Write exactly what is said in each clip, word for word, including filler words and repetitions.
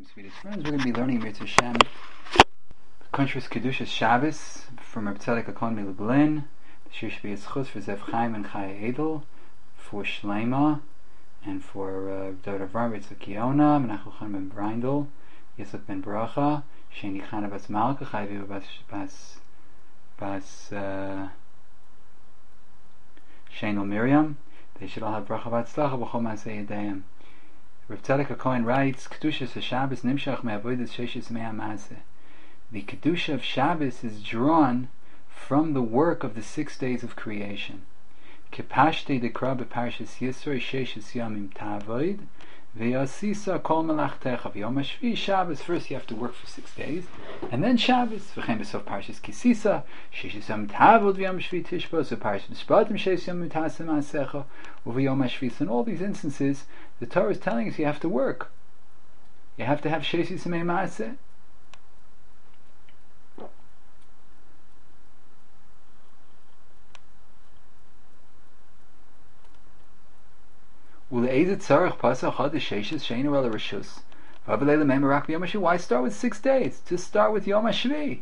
Swedish friends. We're going to be learning Mitzvah Shem, Country's Kedushas Shabbos from Reb Tzedek HaKohen Milublin. The Shir should be a schus for Zev Chaim and Chaya Edel, for Shlema, and for uh, Dr. Avram Yitzchak Kiona, Menachem Chaim Ben Brindel, Yitzchak Ben Bracha, Sheni Chana Bas Malka, Chayvi Bas Bas Bas uh, Shenel Miriam. They should all have bracha v'atzlacha b'chol ma'aseh yedayim. Reb Tzedek HaKohen writes, Kedushas Shabbos nimshach me'avodas sheishis mea ma'aseh. The Kedusha of Shabbos is drawn from the work of the six days of creation. Kepashte dekra b'parshas Yisro sheishis yamim ta'avoid ve'yasisa kol melachtecha v'yom hashvi. Shabbos, first you have to work for six days, and then Shabbos. V'chem b'sof parshas Kisisa sheishis yamim ta'avod v'yom hashvi tishbo. So parshas Mishpatim sheishis yamim ta'aseh ma'asecha v'yom hashvi. In all these instances, the Torah is telling us you have to work. You have to have sheishis yamim ma'aseh. Why start with six days? Just start with Yom HaShvi.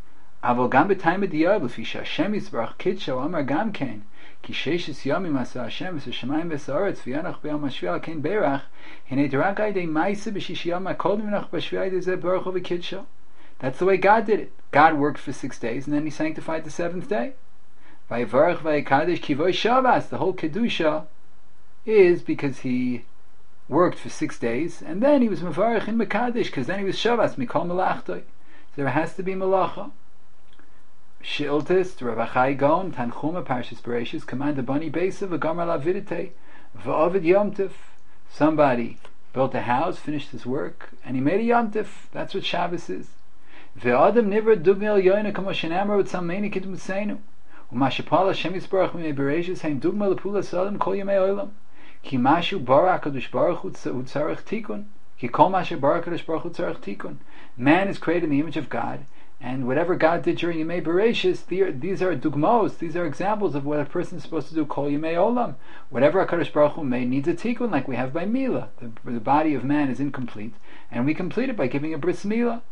That's the way God did it. God worked for six days and then He sanctified the seventh day. The whole Kedusha is because He worked for six days and then He was mevarich in Mekadesh, because then He was Shavas Mikol Malachtoi. So there has to be Malacha. Shiltis, Rav Achai Gaon, Tanchuma, Parshas Bereshis, Command the Bani Besa, V'Gamar Lavidite, V'Ovid Yom Tov. Somebody built a house, finished his work, and he made a Yom Tov. That's what Shabbos is. V'Adam Nivra Dugmil Yoina Kamo Shenamar V'Tzalmeini Kid Museinu. U'Mashapal Hashem Yisbarach Mimei Bereshis Haim Dugma L'Pula Sodom Kol Yemei Olam. Ki mashu bara HaKadosh Baruch Hu tzarech tikun. Ki kol mashu bara HaKadosh Baruch Hu tzarech tikun. Man is created in the image of God, and whatever God did during Yemei Bereshis, these are dugmos, these are examples of what a person is supposed to do. Kol Yemei Olam. Whatever HaKadosh Baruch Hu made needs a tikun, like we have by Mila. The, the body of man is incomplete, and we complete it by giving a bris Mila.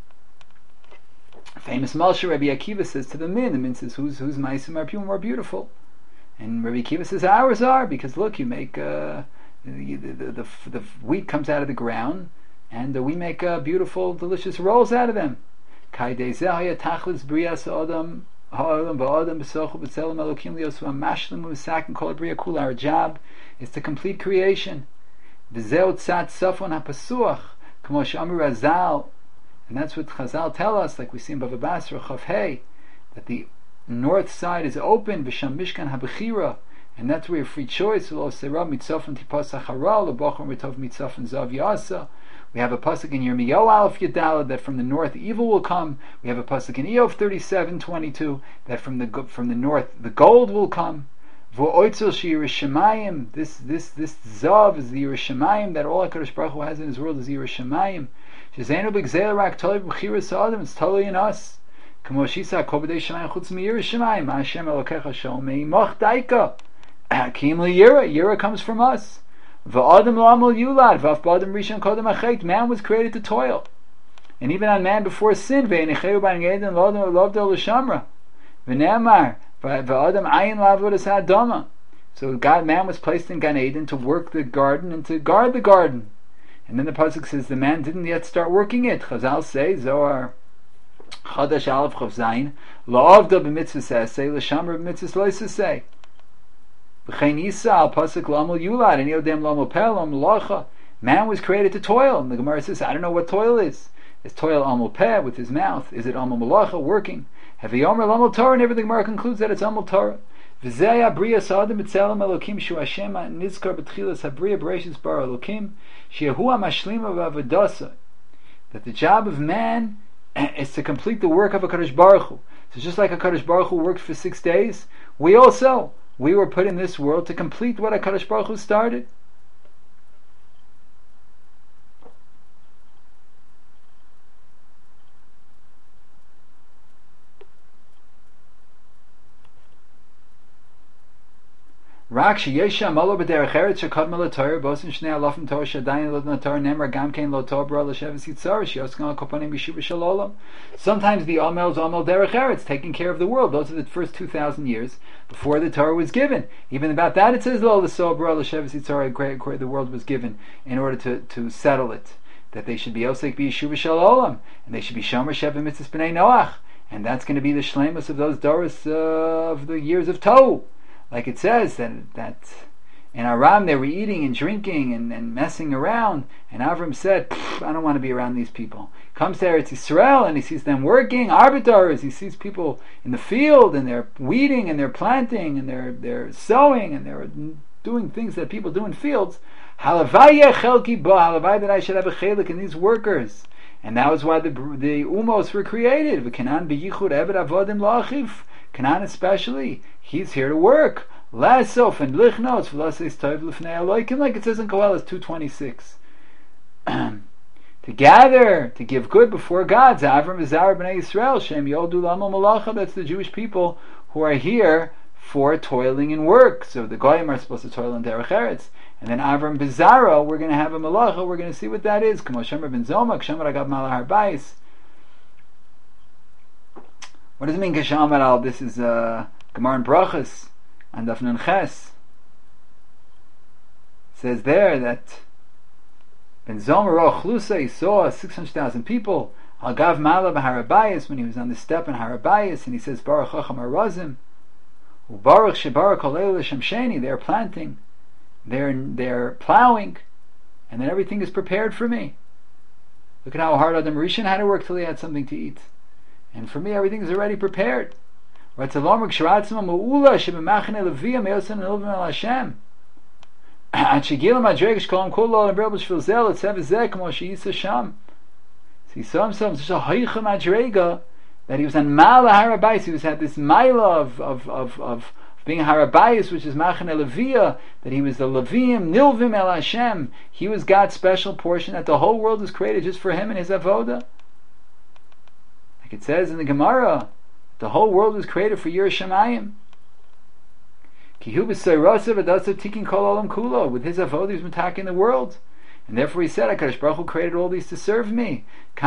Famous Malsha Rabbi Akiva says to the min, the min says, whose whose ma'asim are more beautiful? And Rabbi Akiva says ours are, because look, you make uh, the, the, the, the, the wheat comes out of the ground, and uh, we make uh, beautiful, delicious rolls out of them. Our job is to complete creation. And that's what Chazal tell us, like we see in Bava Basra Chav Hey, that the north side is open, V'sham Mishkan HaBechira, and that's where you have free choice. We have a pasuk in Yirmiyahu Aleph Yadalad that from the north evil will come. We have a pasuk in Eov thirty-seven twenty-two that from the from the north the gold will come. This this this zav is the Yerushalayim that all HaKadosh Baruch Hu has in His world is Yerushalayim. It's totally in us. Yira comes from us. Man was created to toil, and even on man before sin. So God, man was placed in Gan Eden to work the garden and to guard the garden. And then the pasuk says the man didn't yet start working it. Chazal say Zohar Chadash Aleph Chav Zayin La'avda b'mitzvah say l'shamar b'mitzvah loisa say V'chein Yisa al pasuk l'amul yulad and yodem l'amul pel l'amul lacha. Man was created to toil, and the Gemara says I don't know what toil is. Is toil amul peh with his mouth? Is it amul malacha working? Have yomer l'amul Torah? And every the Gemara concludes that it's amul Torah. V'zeh abriya sa'adam b'tzelem elokim shu Hashem nizkar b'tchilas habriya b'reishis bar elokim shehu ha'mashlima v'avodasa. That the job of man is to complete the work of HaKadosh Baruch Hu. So just like HaKadosh Baruch Hu worked for six days, we also, we were put in this world to complete what HaKadosh Baruch Hu started. Rak sheyesha amalo b'derech eretz shekadma l'Torah bosin shnei alafim Torah shadayin lo Torah nemar gamkein lo Torah b'ra l'sheves yitzar sheyoskan al-kopanim b'shuva shalolam. Sometimes the Amel is Amel derech eretz, taking care of the world. Those are the first two thousand years before the Torah was given. Even about that it says lo l'so b'ra l'sheves yitzar, the world was given in order to, to settle it, that they should be osek b'yeshuva shalolam, and they should be shomer sheva mitzvahs b'nei Noach, and that's going to be the shleimus of those doros uh, of the years of Tohu. Like it says that that in Aram they were eating and drinking and, and messing around, and Avram said, I don't want to be around these people. He comes to Eretz Yisrael and he sees them working, arbiters. He sees people in the field and they're weeding and they're planting and they're they're sowing and they're doing things that people do in fields. Halavai chelki ba, halavai that I should have a chelik in these workers. And that was why the the umos were created. V'kanan b'yichud eved avodim la'achiv. Canaan especially, he's here to work. Lasof and lichnos v'laseis tov l'fnei Elokim, like it says in Koheles two twenty-six. To gather, to give good before God. Avram v'zar b'nei Yisrael shem yodu lamo malacha. That's the Jewish people who are here for toiling and work. So the goyim are supposed to toil in derech eretz, and then Avram b'zara, we're going to have a malacha. We're going to see what that is. K'mo shemer ben zoma, k'shemer agav malach harbayis. What does it mean, Geshamar al? This is uh, Gemara in Brachas and Daf Nun Ches. It says there that Ben Zomer Roch Lusa, he saw six hundred thousand people. Al Gav Mala b'Harabayis, when he was on the step in Harabayis, and he says Baruch Chacham Arazim, Ubaruch Shebaruch Kolel L'Shem Sheni. They're planting, they're they're plowing, and then everything is prepared for me. Look at how hard Adam Rishon had to work till he had something to eat. And for me, everything is already prepared. It says there he saw himself in such a haicha madrega that he was on Mala Harabayis. He was had this mila of of of, of being Harabayis, which is Machane Levia, that he was the Levim Nilvim El Hashem. He was God's special portion, that the whole world was created just for him and his avoda. It says in the Gemara, the whole world was created for Yireh Shamayim. With his avodah, he was attacking the world, and therefore he said, HaKadosh Baruch Hu created all these to serve me.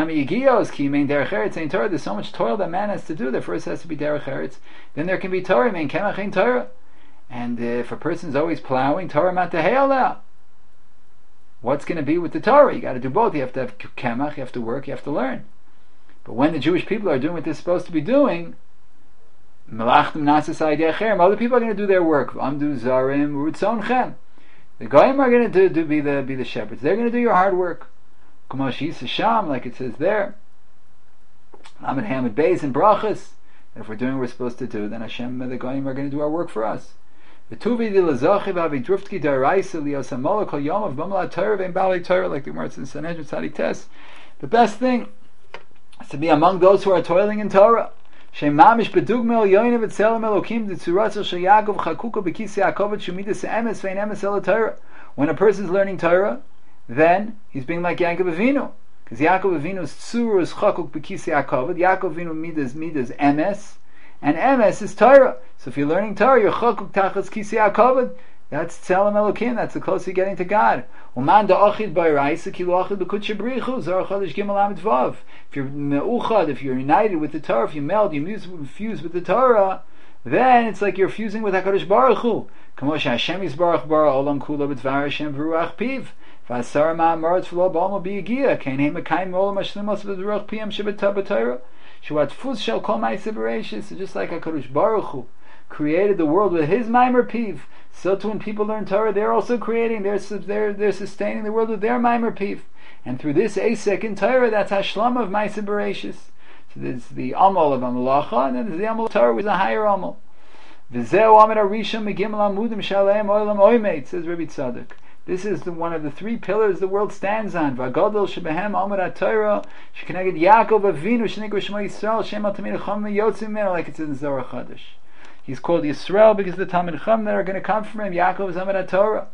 There's so much toil that man has to do. There first has to be derech eretz, then there can be Torah. And uh, if a person's always plowing, Torah matahela. What's going to be with the Torah? You got to do both. You have to have kemach, you have to work, you have to learn. But when the Jewish people are doing what they're supposed to be doing, other people are going to do their work. The Goyim are going to do, do be the be the shepherds. They're going to do your hard work. Like it says there. Lamed Hamid Beis and Brachas. If we're doing what we're supposed to do, then Hashem and the Goyim are going to do our work for us. Like the Gemara says in Sanhedrin Tzadik Tes, the best thing to be among those who are toiling in Torah. When a person is learning Torah, then he's being like Yaakov Avinu, because Yaakov Avinu's tzur is chakuk b'kisi Yaakov. Yaakov Avinu midas midas emes, and emes is Torah. So if you're learning Torah, you're chakuk tachas kisi Yaakov. That's Tzelem Elokim. That's the closer you're getting to God. If you're meuchad, if you're united with the Torah, if you meld, you fuse with the Torah, then it's like you're fusing with HaKadosh Baruch Hu. K'moshe Hashem Yisbarach bara olam kula b'dvar Hashem v'ruach piv v'asar ma'amaretz v'lo b'alma b'yigia kein heim mekayim olam hashlimos v'ruach piyam shebetah b'Torah shuat fuz shel kol ma'aseh b'reishis. So just like HaKadosh Baruch Hu created the world with his maimer piv, so too when people learn Torah, they're also creating, they're they're, they're sustaining the world with their maimer piv. And through this asek in Torah, that's hashlam of ma'aseh b'reishis. So there's the amal of Amalacha, and then there's the amal of Torah, which is a higher amal. V'zeu amid arisham megimel amudim shaleim olam oimed, says Rabbi Tzadok. This is the, one of the three pillars the world stands on. V'agadol shebehem amid ha-Torah shekeneged Yaakov Avinu shenikra Shema Yisrael Shem al-Tamid Chacham yotzim mimeno, like it says in Zohar Chadash. He's called Yisrael because the Talmid Chacham that are going to come from him. Yaakov is amid ha-Torah.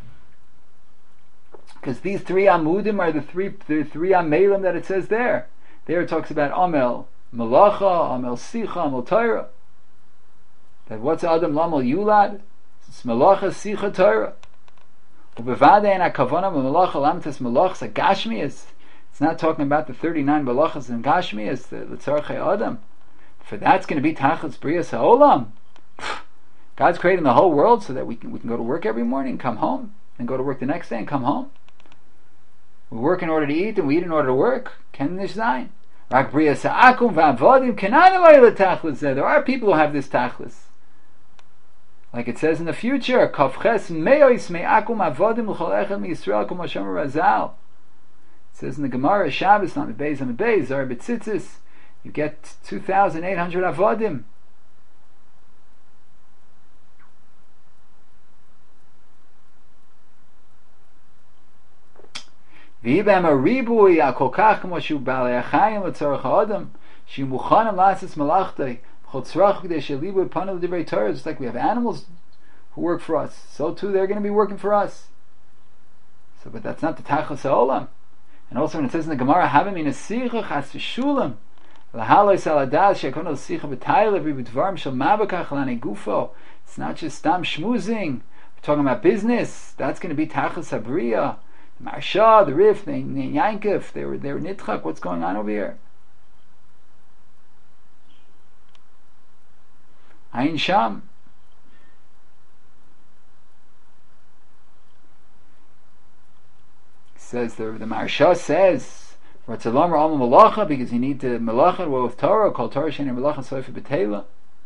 Because these three amudim are the three the three amelim that it says there. There it talks about Amel Malacha, Amel Sicha, Amel Torah. That what's Adam Lamal Yulad? It's Malacha Sicha Torah. Ubevade and Akavana Malacha Lamtas Malachas Gashmias. It's not talking about the thirty-nine Malachas and Gashmias, the L'tzarchei Adam. For that's going to be Tachlis Brias HaOlam. God's creating the whole world so that we can we can go to work every morning, come home, and go to work the next day and come home. We work in order to eat, and we eat in order to work. Ken nish zayin. Rak Brias HaAkum v'Avodim kenan alayla Tachlis. There are people who have this Tachlis. Like it says in the future, Kafches me'ois me'akum avodim l'chol echad mi'Yisrael kum Hashem Razal. It says in the Gemara, Shabbos, not the Beis, on the Beis, Zar B'tzitzis, you get two thousand eight hundred avodim. V'ibam aribui akokach k'mo shu b'alei achayim l'tzorach ha'adam, shi muchanim la'asis malachtei, just like we have animals who work for us, so too they're going to be working for us. So, but that's not the Tachlis HaOlam. And also when it says in the Gemara, Havim in Asicha Chas V'Shulam, L'haloi Saladas Shekono Asicha B'Tayla V'B'Dvarim Shel Mabakach L'Anei Gufo. It's not just Stam Shmuzing. We're talking about business. That's going to be Tachlis HaBriya. The Marsha, the Rif, the Yankov, they were, they were Nitchak. What's going on over here? Ayin Sham. Says the the Maharsha says Ratzalam Ra'al Malacha, because you need to Malacha with Torah, called Torah Sheni Malacha Soifa B'Teila.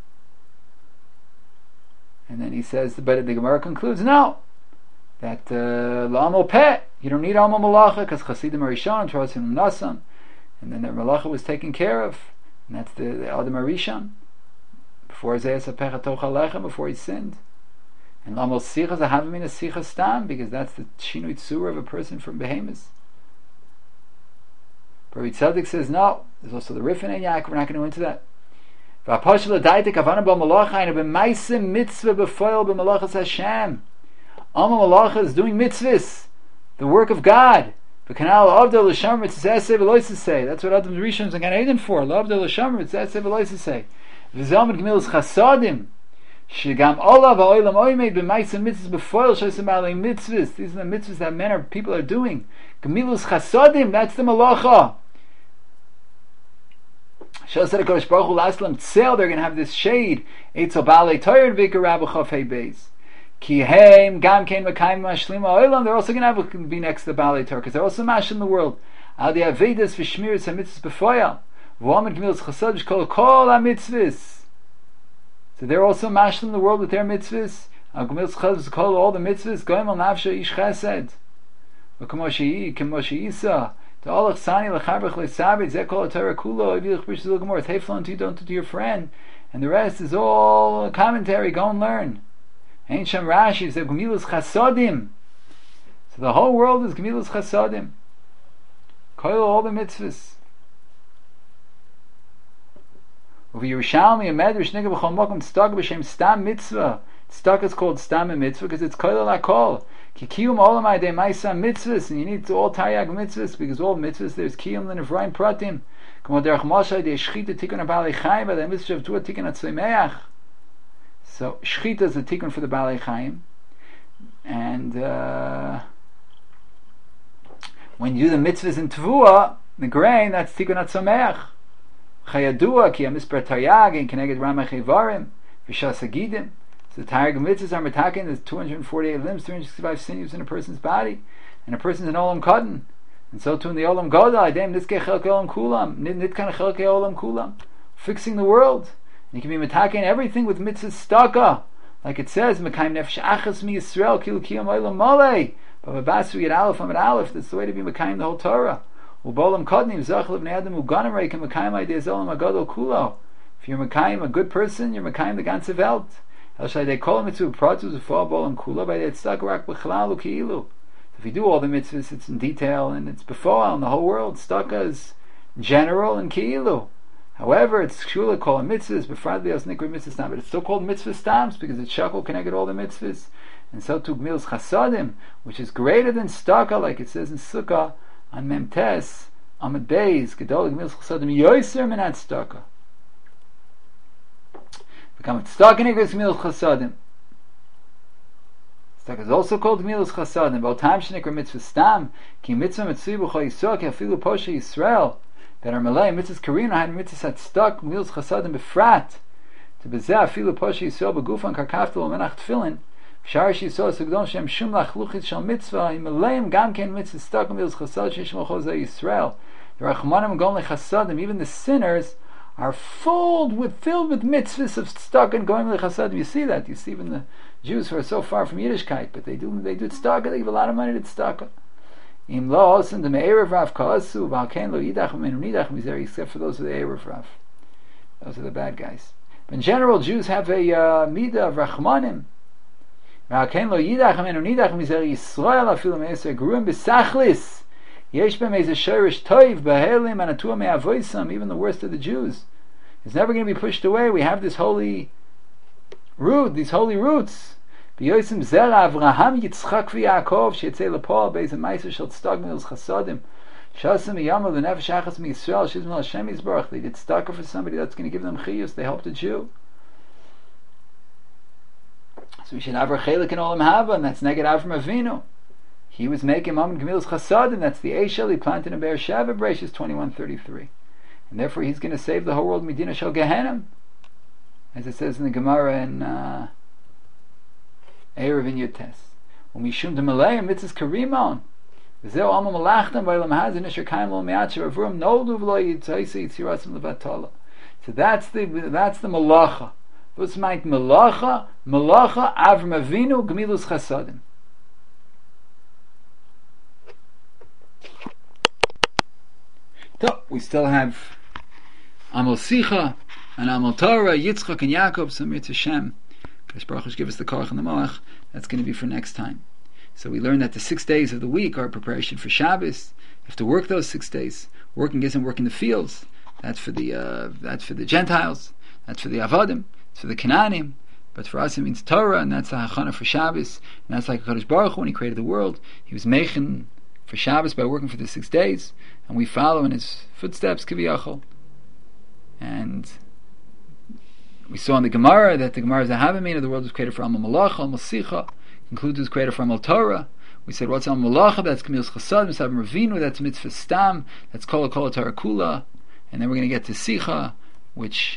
And then he says, but the Gemara concludes, no, that La'amal Peh, you don't need Amal Malacha because Chasidim Arishan, Torah Sim Nasam, and then the Malacha was taken care of, and that's the, the Adam Arishan. Before before he sinned. And Lamal Sicha Zahavim Sicha Stam, because that's the Shinui Tzura of a person from Behemoth. Rabbi Tzaddik says, no, there's also the Rifin and Yaakov, we're not going to go into that. V'apashal Adaitik Avana B'Malacha and B'Maisim Mitzvah B'Foil B'Malachas Hashem. Alma Malacha is doing mitzvahs, the work of God. V'kanal Avdel L'Shamar Mitzvah V'Loisesei. That's what Adam Rishon is Gan Eden for. Avdel L'Shamar Mitzvah V'Loisesei. V'zalmid Gemilas Chasadim, Shigam Olav Ha'olam Oimei B'Maisem Mitzvahs B'Foil Shosem Alei Mitzvahs. These are the mitzvahs that men or people are doing. Gemilus Chasadim, that's the Malacha. Shosed HaKadosh Baruch Hu Laslam Tzel, they're going to have this shade. Eitzel Ba'alei Torah V'Ikar Rabba Chav Hei Beis. Ki Heim Gam Kein V'Kaim Mashlim Ha'olam, they're also going to have to be next to the Ba'alei Torah, because they're also mash in the world. Al Di Avedas V'Shmiras HaMitzvahs B'Foil. So they're also mashlim in the world with their mitzvahs. All the mitzvahs. Goim al nafsha ish chesed. V'kamoshi kamoshi isa. To all chsani lecharvach le'sabit. Zeh kol Torah kulo. Ivilach b'shizul gemor. Teiflon to don't to your friend. And the rest is all commentary. Go and learn. Ain't Shem Rashi. Zeh gemilus chasodim. So the whole world is gemilus chasodim. Kol all the mitzvahs. Over Yerushalmi, a medrash nigga b'chol mokum tzedakah b'shem stam mitzvah. Tzedakah is called stam mitzvah because it's koil lakol. Ki kiyum olam ayidei ma'isa mitzvahs, and you need to all taryag mitzvahs because all mitzvahs there's kiyum l'nevraim pratim. Kamo derech Moshe ayidei shchita tikun ha'balei chayim, but the mitzvah of tuah tikun ha'tzeimeach. So shchita is the tikun for the balei chayim, and uh, when you do the mitzvahs in tevuah, the grain, that's tikun ha'tzeimeach. Chayadua ki amisper taryag and keneged ramach evarim v'shas agidim. So the taryag mitzvahs are metaken. There's two hundred forty-eight limbs, three hundred sixty-five sinews in a person's body, and a person's an olam cotton, and so too in the olam gadol. Adem nitzke chelke olam kulam, nitkan chelke olam kulam, fixing the world. And you can be metaken everything with mitzvahs staka, like it says mekayim nefesh achas mi Yisrael kil kiyam olam malei. But babasu yad aleph amid aleph. That's the way to be mekayim the whole Torah. If you're Mekayim a good person, you're Mekayim the ganze Welt. If you do all the mitzvahs, it's in detail and it's before on the whole world. Staka is general and ki'ilu. However, it's shula called mitzvahs, but it's still called mitzvah stams because it's shakol connected all the mitzvahs. And so to gmilas chasadim, which is greater than staka, like it says in Sukkah, on Memtes, Amid Beis, Gedol Gemilas Chasadim Yoiser Minat Staka. Become a Staka Nigras Gemilas Chasadim. Tzedakah is also called Gemilas Chasadim. About time shenikra mitzvah stam, ki mitzvah mitzvah b'chol Yisrael, ki afilu poshe Yisrael, that are malay mitzvahs karina had mitzvahs had stuck Gemilas Chasadim befrat, to bezeh afilu poshe Yisrael b'gufan karkaftel u'menach tefillin, Sharish Yisrael Sugdon Shem Shum Lach Luchit Shal Mitzvah Himalayim Gam Ken Mitzvah Stuck Gemilas Chasad Shishma Chosei Yisrael. The Rachmanim Gom Lechasadim, even the sinners are filled with filled with mitzvahs of stuck and going lechasadim. You see that. You see even the Jews who are so far from Yiddishkeit, but they do they do tzedakah. They give a lot of money to tzedakah. Im lo osin the me'erev Rav ka'asu v'alken lo yidach v'menu nidach mizeri, except for those of the erev Rav. Those are the bad guys. But in general, Jews have a uh, midah of rachmanim. V'alken lo yidach v'menu nidach mizeri Yisrael afilu me'eser gruim b'sachlis. Yesh b'm ezer shorish toiv b'helim anatua me'avoisam. Even the worst of the Jews is never going to be pushed away. We have this holy root, these holy roots. B'yosim zera Avraham Yitzchak v'Yaakov she'etzei l'pol be'ez ha'maiser shel tzedakah milas chasadim shasem yamav l'nefesh achas miYisrael shizmel Hashem Yisbarach. They did tzedakah for somebody that's going to give them chiyus. They helped a Jew. So we should have our chelik in olam haba, and that's neged Avram Avinu. He was making Mammon Gemilas Chasadim. That's the Eshel he planted in Be'er Sheva, Bereshis twenty-one thirty-three. And therefore he's going to save the whole world, Medina Shel Gehenim, as it says in the Gemara in uh, Erev in Yutes. When we shum to Malay and mitzvahs karimon, v'zeu alma malachtam v'aylam hazin isher kaim lo me'atcher avurim noldu v'lo yitzaisi yitzirasim levatala. So that's the that's the malacha. What's meint malacha? Malacha Avram Avinu Gemilas Chasadim. So we still have Amal Sicha and Amal Torah, Yitzchak and Yaakov, Samir Hashem. Kadosh Baruch Hu give us the Koach and the Moach. That's going to be for next time. So we learn that the six days of the week are preparation for Shabbos. You have to work those six days. Working isn't work in the fields. That's for the uh, that's for the Gentiles. That's for the Avadim. It's for the Canaanim. But for us it means Torah, and that's the Hachana for Shabbos. And that's like Kadosh Baruch Hu when He created the world. He was meichen for Shabbos by working for the six days, and we follow in His footsteps, Kiviyachol. And we saw in the Gemara that the Gemara is a Havamina. The world was created for Amal Malacha, Amal Sicha. Concludes it was created for Amal Torah. We said what's Amal Malacha? That's Gemilas Chasadim. Avram Avinu. That's Mitzvah Stam. That's Kol Kol Torah Kula. And then we're going to get to Sicha, which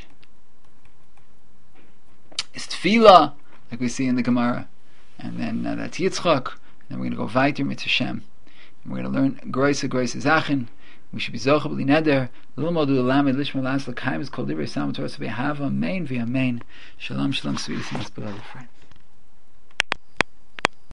is Tefillah, like we see in the Gemara. And then uh, that's Yitzchak. And then we're going to go weiter Mitzvah Shem. We're going to learn Groisa Groisa Zachin. We should be Zocha B'li Neder. L'ilmodu L'lamed Lishma Las L'kaim is called Divrei Sam Torah. So we have Amen v'Amen. Shalom Shalom Sweeties and beloved friend.